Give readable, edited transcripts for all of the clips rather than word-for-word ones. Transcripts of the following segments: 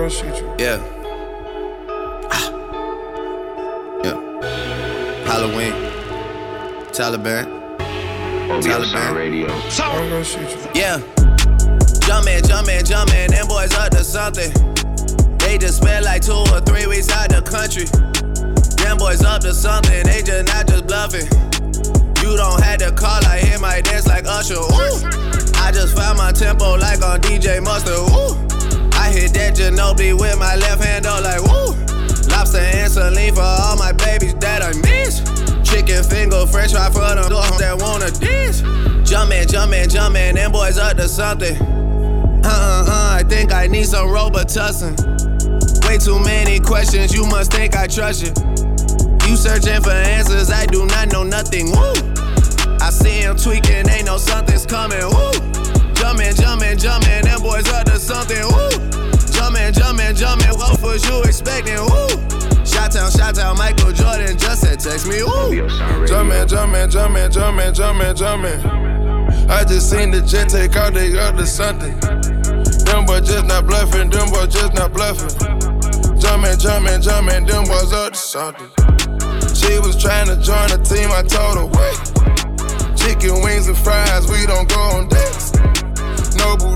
gonna shoot you. Yeah. Yeah. Halloween. Taliban. Radio. I'm gonna shoot you. Yeah. Jumpin', them boys up to something. They just spent like 2 or 3 weeks out the country. Them boys up to something, they just not just bluffing. You don't have to call, I hear my dance like Usher. Ooh. I just found my tempo like on DJ Mustard. Ooh. I hit that Ginobili with my left hand up like woo. Lobster and saline for all my babies that I miss. Chicken finger, french fry for them that wanna dish. Jumpin', them boys up to something. I think I need some Robitussin. Way too many questions, you must think I trust you. You searching for answers, I do not know nothing, woo. I see him tweaking, ain't no something's coming, woo. Jumpin', them boys up to something, woo. Jumpin', what was you expecting, woo. Shot-town, Michael Jordan just said text me, woo. Jumpin'. I just seen the jet take out, they up to something. Them boys just not bluffing, Jumpin', them boys up to something. She was trying to join the team, I told her, wait. Chicken wings and fries, we don't go on dates. Nobu.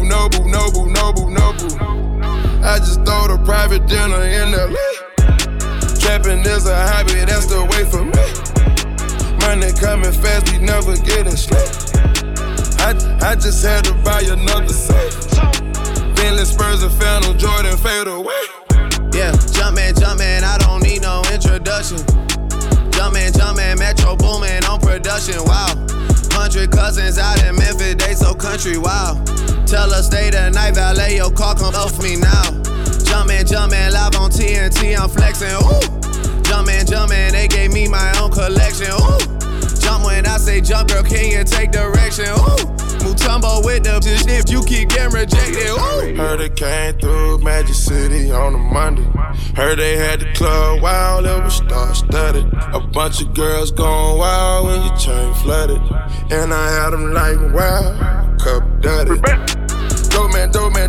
I just throw the private dinner in LA. Trapping is a hobby, that's the way for me. Money coming fast, we never getting straight. I just had to buy another safe. Bentley Spurs and Phantom Jordan fade away. Yeah, jumpin', I don't need no introduction. Jumpin', Metro boomin' on production, wow. 100 cousins out in Memphis, they so country, wow. Tell her stay the night, valet your car, come off me now. Jumpin', live on TNT, I'm flexin', ooh. Jumpin', they gave me my own collection, ooh. Jump when I say jump, girl, can you take direction, ooh. Mutombo with the shit, you keep getting rejected, ooh. Heard it came through Magic City on a Monday. Heard they had the club wild, it was star-studded. A bunch of girls going wild when your chain flooded. And I had them like, wow, cup dirty. Dope man.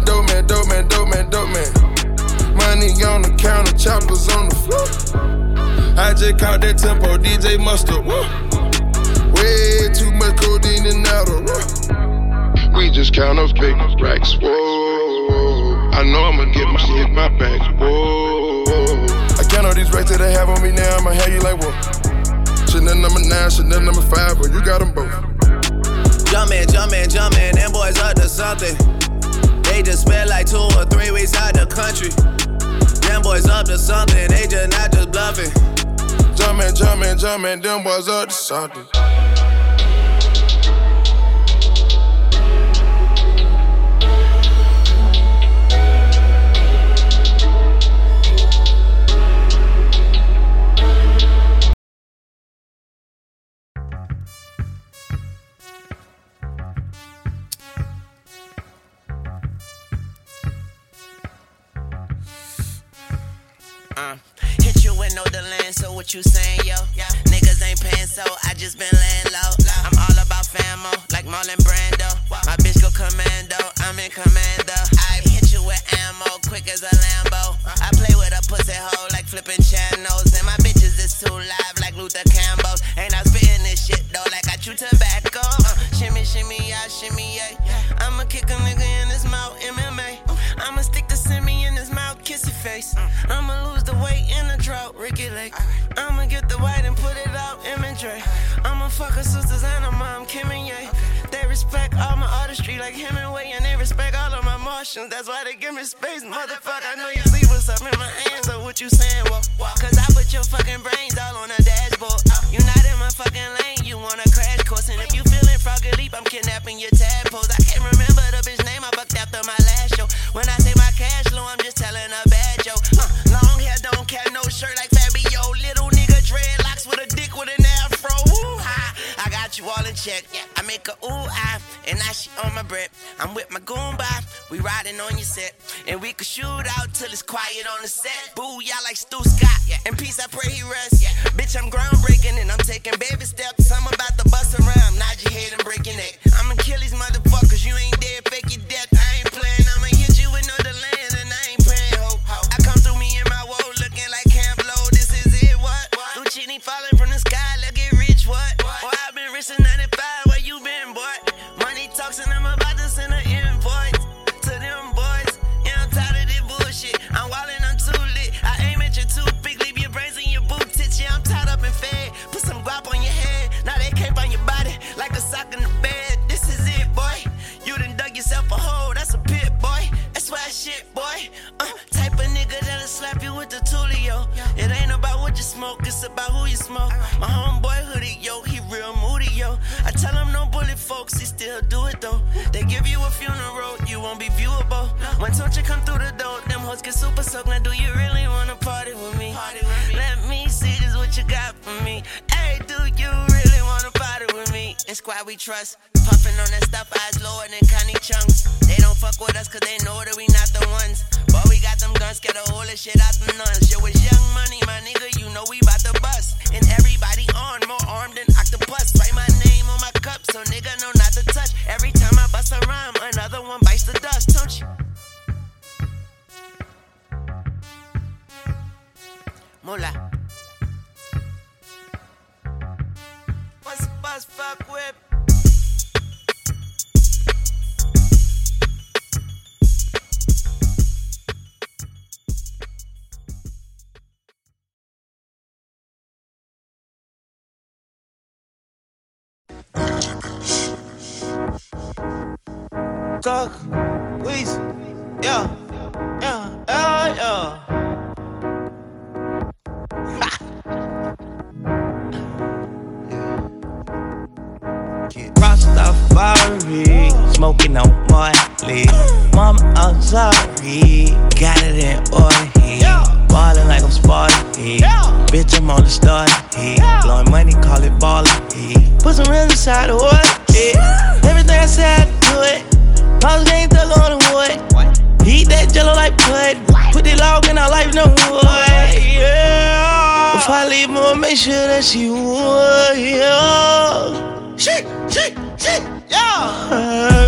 Money on the counter, choppers on the floor. I just caught that tempo, DJ Mustard, woo. Way too much codeine and Adderall. We just count up big racks, whoa. I know I'ma get my shit in my bag, whoa. I count all these racks that I have on me now, I'ma have you like, whoa. Chanel number 9, Chanel number 5, but you got them both. Jumpin', them boys up to something. They just spent like 2 or 3 weeks out the country. Them boys up to something, they just not just bluffing. Jumpin', them boys up to something. Hit you with no delay, so what you saying, yo? Niggas ain't paying, so I just been laying low. I'm all about famo, like Marlon Brando. My bitch go commando, I'm in commando. I hit you with ammo, quick as a Lambo. I play with a pussy hole like flipping channels. And my bitches is too live like Luther Campbell. Ain't I spitting this shit though like I chew tobacco. Shimmy, yeah, shimmy, yeah. I'ma kick a nigga in his mouth, MMA. I'ma stick the semi in his mouth, kiss his face. I'ma lose the weight in the drought, Ricky Lake. I'ma get the white and put it out, imagery. I'ma fuck her sisters and her mom, Kim and Ye. They respect all my artistry like Hemingway, and they respect all of my Martians. That's why they give me space, motherfucker. I know you see what's up in my hands, so what you saying, well? Cause I put your fucking brains all on the dashboard. You not in my fucking lane, you want a crash course. And if you feeling froggy leap, I'm kidnapping your tadpoles. I can't remember the bitch name I bucked after my last show. When I say my cash low, I'm just telling a bad joke. Long hair, don't care, no shirt like Fabio. Little nigga dreadlocks with a dick with an afro. Ooh, I got you all in check. I make a ooh, and now she on my breath. I'm with my goomba, we riding on your set. And we can shoot out till it's quiet on the set. Boo, y'all like Stu Scott. In peace, I pray he rests. Bitch, I'm groundbreaking and I'm taking baby steps. I'm about to bust around, nod your head and break your neck. I'ma kill these motherfuckers, you ain't dead, fake your death. I ain't playing, I'ma hit you with no delay and I ain't paying. Type of nigga that'll slap you with the Tulio. It ain't about what you smoke, it's about who you smoke. My homeboy hoodie, yo, he real moody, yo. I tell him no bullet folks, he still do it though. They give you a funeral, you won't be viewable. When don't you come through the door, them hoes get super soaked. Now do you really wanna party with me? Let me see just what you got for me. Hey, do you really wanna party with me? It's squad we trust. Puffin' on that stuff, eyes lower than Connie Chunks. They don't fuck with us cause they know that we not the ones. But we got them guns, get a whole of shit out the nuns. Yo, it's Young Money, my nigga, you know we bout to bust. And everybody on, more armed than octopus. Write my name on my cup so nigga know not to touch. Every time I bust a rhyme, another one bites the dust, don't you? Moolah. What's the bus fuck with? Talk, Weezy, yeah. Rastafari, smoking on Marley. Mama, I'm sorry, got it in order here. Ballin' like I'm Spartan here. Bitch, I'm on the starting here. Blowing money, call it ballin' here. Put some real inside the water, yeah. Everything I said, I do it. House game thug on the wood. Heat that jello like pud. Put the log in our life, no wood, yeah. If I leave, I'ma make sure that she would, yeah. Shit, yeah.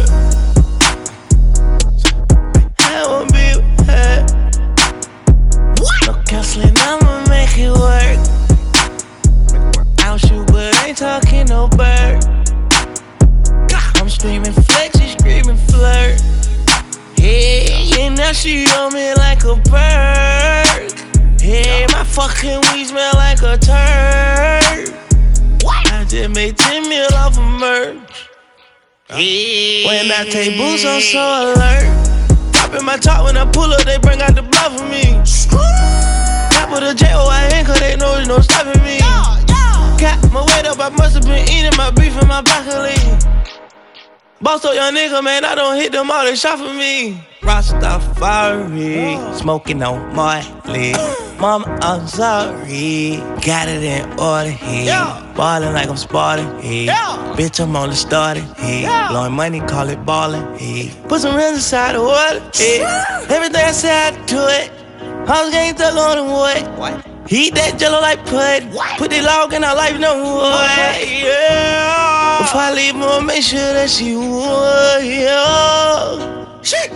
I won't be with her. No counseling, I'ma make it work. I'll shoot, but ain't talking no bird. I'm screaming flex, she screaming flirt. Yeah, now she on me like a bird. Yeah, my fucking weed smell like a turd. I just made 10 mil off of merch. When I take boots, I'm so alert. Dropping my top when I pull up, they bring out the blood for me. Top of the J-O-I-N, cause they know there's no stopping me. Got my weight up, I must've been eating my beef in my broccoli. Boss up young nigga, man, I don't hit them all, they shot for me. Rastafari, smoking on Marley. Mama, I'm sorry, got it in order here. Ballin' like I'm Spartan here. Bitch, I'm on the starting here. Blowing money, call it ballin' here. Put some rims inside the water, yeah. Everything I said, I do it. House game thug on the wood. Heat that jello like pud. Put the log in our life, no wood, yeah. If I leave, I'ma make sure that she would, yeah. Shit,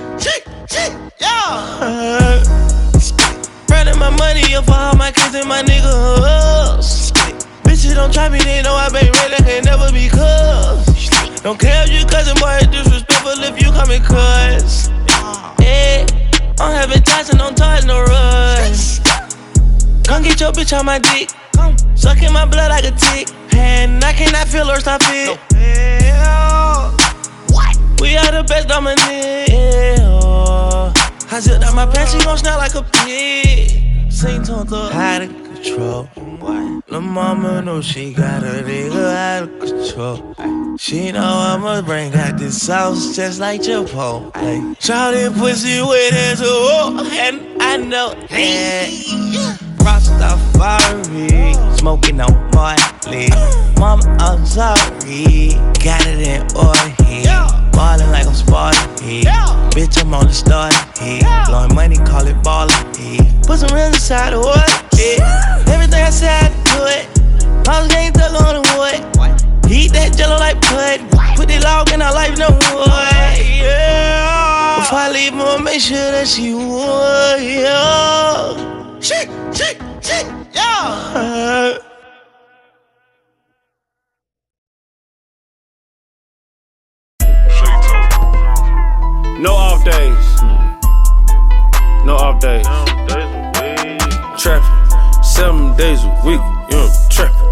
yeah. Running my money up for all my kids and my niggas. Bitches don't try me, they know I been real, they can never be cuz. Don't care if you cousin, boy, it's disrespectful if you call me cuz. Yeah, I'm having ties and don't touch no rush. Come get your bitch on my dick. Sucking my blood like a tick. And I cannot feel or stop it. We are the best dominant. I zipped out my pants, she gon' smell like a pig. Sing to the out of control. Lil' mama know she got a nigga out of control. She know I'ma bring out this sauce just like Chipotle. Shawty pussy with his and I know that. Rastafari, smoking on Marley. Mama, I'm sorry, got it in order here. Ballin' like I'm Spartan here. Bitch, I'm on the starting here. Blowing money, call it ballin' here. Put some rims inside the water, yeah. Everything I said, I do it. House game thug on the wood. Heat that jello like pud. Put the log in our life, no wood, yeah. If I leave, I'ma make sure that she would, yeah. Shit, yeah. No off days. No off days. Trapping 7 days a week. You know, trapping.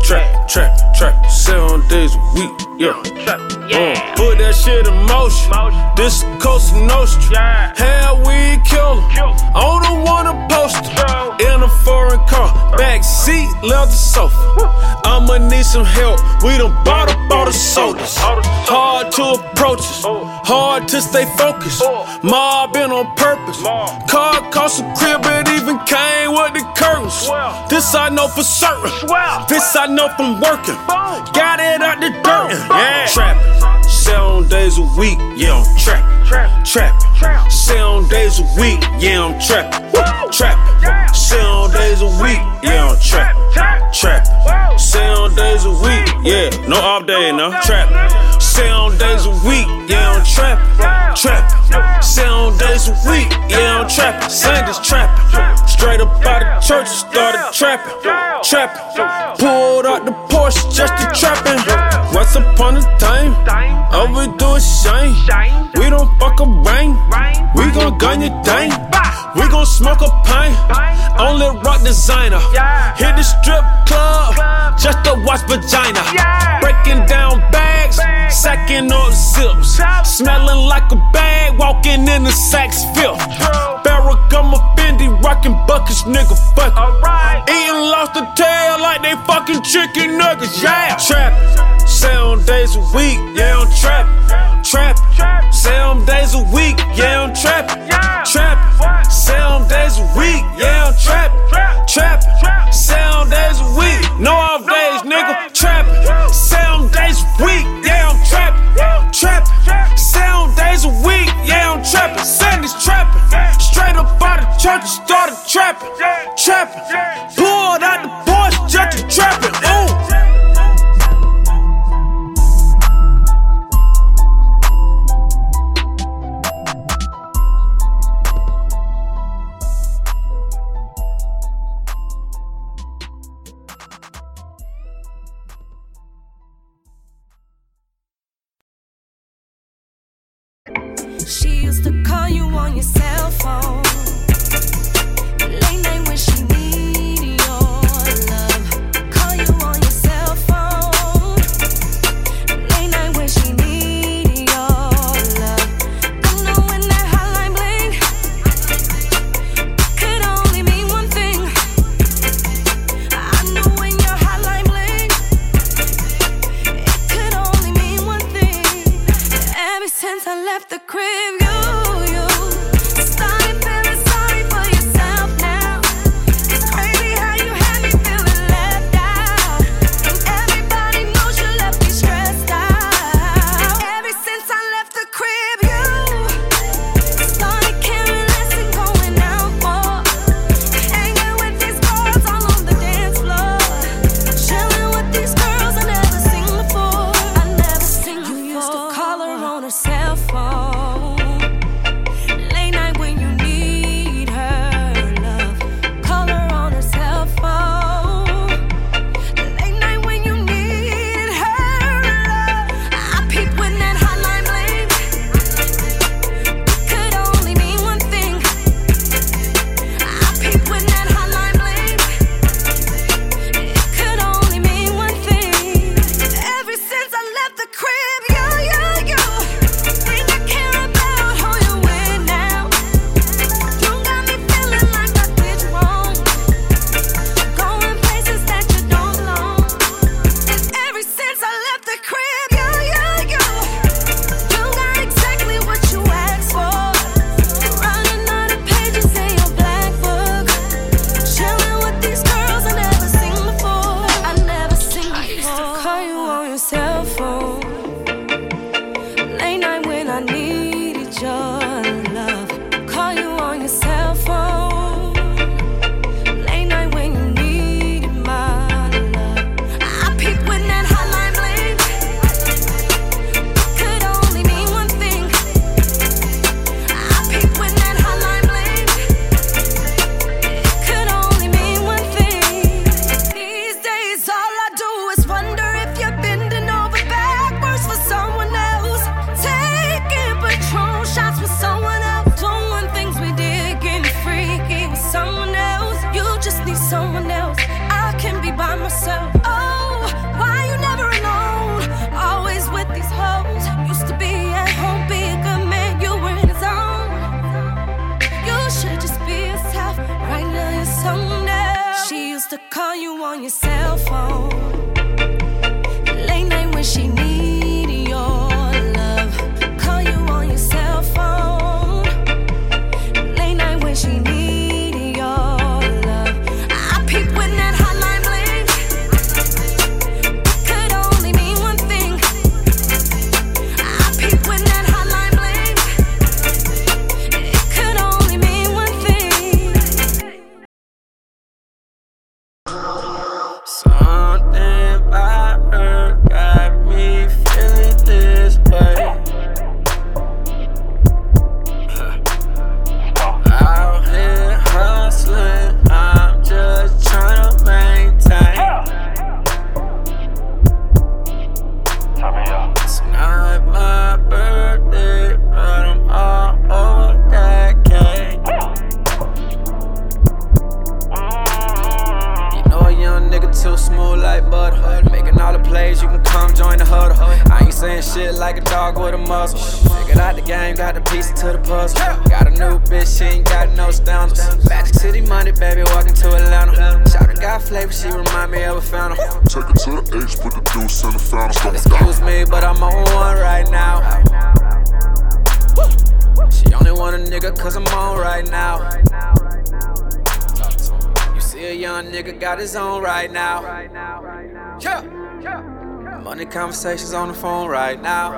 trap, 7 days a week, yeah. Put that shit in motion. This Costa Nostra. Hell, we kill 'em. I don't wanna post in a foreign car, back seat, leather sofa. I'ma need some help. We done bought up all the sodas. Hard to approach us, hard to stay focused. Mobbing on purpose. Car cost a crib, it even came with the curtains. This I know for certain. This I know from working. Got it out the dirt. Yeah. Trappin', 7 days a week. Yeah, I'm trappin'. 7 days a week. Yeah, I'm trappin'. 7 days a week. Yeah, I'm trappin'. 7 days a week. Yeah, no off day, no. Trappin'. 7 days a week. Yeah, I'm trappin'. 7 days a week. Yeah, I'm trappin'. Sundays trappin'. Straight up out of church, started trappin'. Pulled out the Porsche just to trappin'. Once upon a time, all we do is shine. We don't fuck around. We gon' gun your thing. We gon' smoke a pint. Only rock designer. Hit the strip club just to watch vagina. Breaking down bags, sacking up zips. Smelling like a bag, walking in the Saks Fifth. Barragamo Fendi, rocking buckets, nigga, fuck it. Eating lobster tail like they fucking chicken nuggets, yeah. Trappin', 7 days a week, yeah, I'm trappin'. 7 days a week, yeah, I'm trappin'. 7 days a week, yeah, I'm trappin'. 7 days a week, no off days, nigga, trappin'. 7 days a week, yeah, I'm trappin'. 7 days a week, yeah, I'm trappin'. Sundays trappin'. Straight up out of church, started trappin'. Pulled out the Porsche just to trappin'. Ooh. She used to call you on your cell phone. Late night when she need your love. Call you on your cell phone. Late night when she need your love. I know when that hotline bling, could only mean one thing. I know when your hotline bling, it could only mean one thing. Ever since I left the crib, cell phone. on your cell phone. Late night when she need your love. Call you on your cell phone. Late night when she need your love. I peep when that hotline bling. It could only mean one thing. I peep when that hotline bling. It could only mean one thing. Something about her got me feeling this way. Out here hustling, I'm just trying to maintain. It's not my birthday, but I'm all over that cake. You know a young nigga too smooth like butter. Making all the plays, you can come join the huddle. I ain't saying shit like a dog with a muzzle. Figured out the game, got the piece to the puzzle. Got a new bitch, she ain't got no standards. Magic City money, baby, walking to Atlanta. Shawty got flavor, she remind me of a fountain. Take it to the H, put the deuce in the fountain. Excuse me, but I'm on one right now. She only want a nigga cause I'm on right now. You see a young nigga got his own right now. Yeah. Money conversations on the phone right now.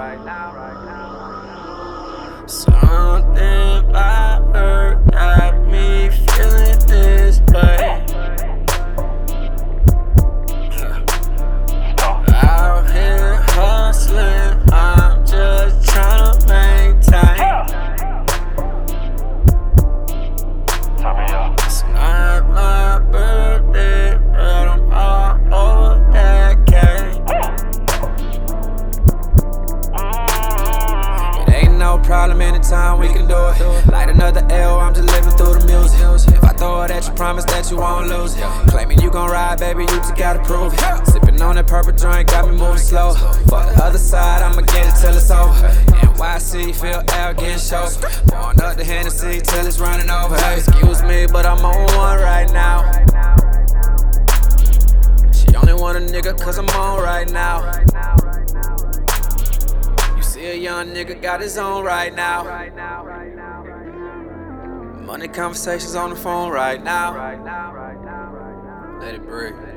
Something about her got me feeling this way. Out here hustling, I'm just trying to maintain. It's not my birthday, but I'm all over that cake. It ain't no problem anytime we can do it. Light another L, I'm just living through the music. If I throw it at you, promise that you won't lose it. Claiming you gon' ride, baby, you just gotta prove it. Sipping on that purple joint, got me moving slow. Fuck the other side, I'ma get it till it's over. NYC, feel L getting shows. Pouring up the Hennessy till it's running over. Hey, excuse me, but I'm on one right now. She only want a nigga cause I'm on right now. You see a young nigga got his own right now. Money conversations on the phone right now. Let it breathe.